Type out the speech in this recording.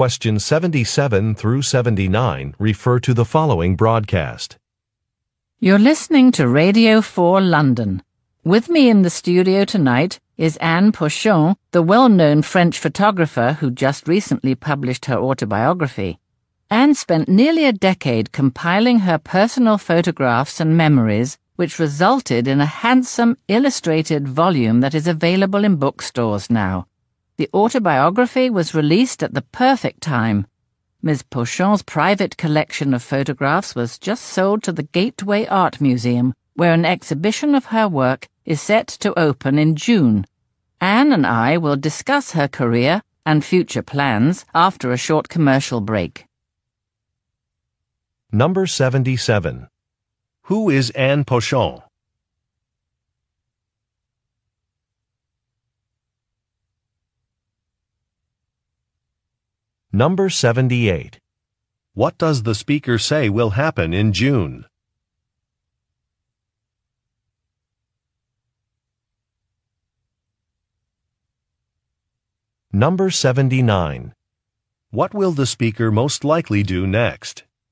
Questions 77 through 79 refer to the following broadcast. You're listening to Radio 4 London. With me in the studio tonight is Anne Pochon, the well-known French photographer who just recently published her autobiography. Anne spent nearly a decade compiling her personal photographs and memories, which resulted in a handsome illustrated volume that is available in bookstores now. The autobiography was released at the perfect time. Ms. Pochon's private collection of photographs was just sold to the Gateway Art Museum, where an exhibition of her work is set to open in June. Anne and I will discuss her career and future plans after a short commercial break. Number 77. Who is Anne Pochon? Number 78. What does the speaker say will happen in June? Number 79. What will the speaker most likely do next?